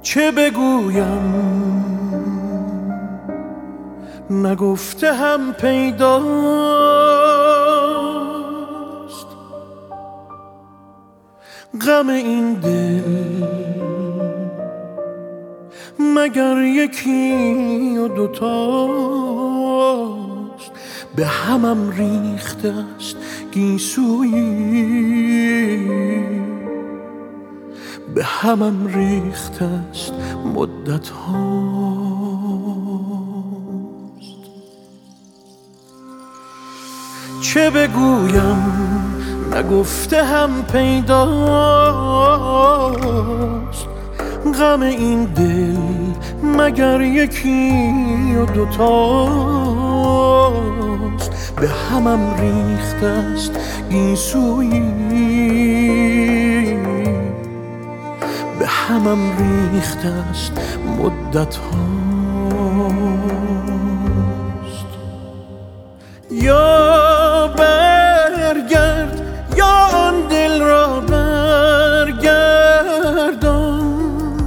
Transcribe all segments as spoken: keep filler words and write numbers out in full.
چه بگویم نگفته هم پیداست، غم این دل مگر یکی و دوتاست. به همم ریخته است گیسویی، به همم ریخته است مدت هاست. چه بگویم نگفته هم پیداست، غم این دل مگر یکی و دوتاست. به همم ریخته است گیسویی، به همم ریخته است مدت هاست. یا برگرد یا آن دل را برگردان،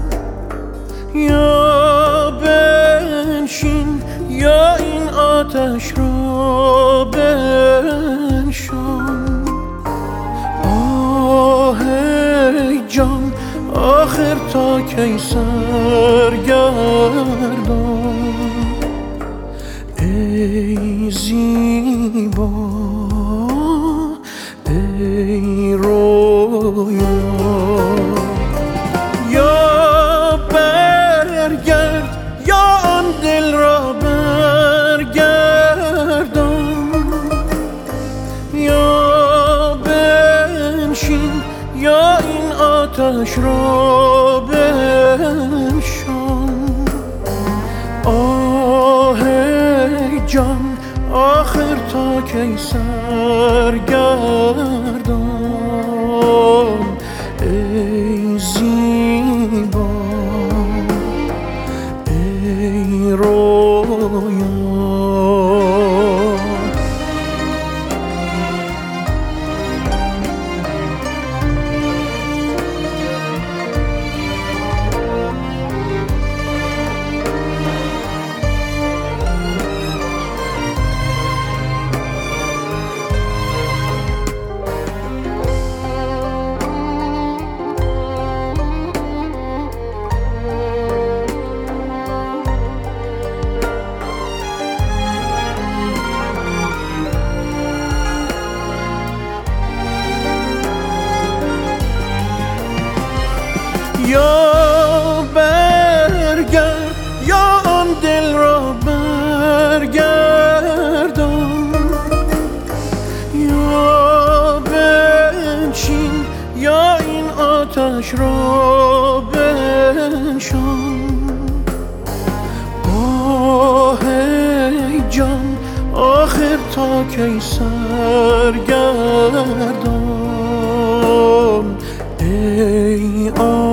یا بنشین یا این آتش را بنشان. آه ای جان آخر تا کی سرگردان، ای زیبا ای رویا. یا برگرد یا آن دل را برگردان، یا بنشین یا این آتش را بنشان. آه ای جان آخر تا کی سرگردان، ای زیبا ای رویا. یا برگرد یا آن دل را برگردان، یا بنشین یا این آتش را بنشان. آه ای جان آخر تا کی سرگردان، ای آه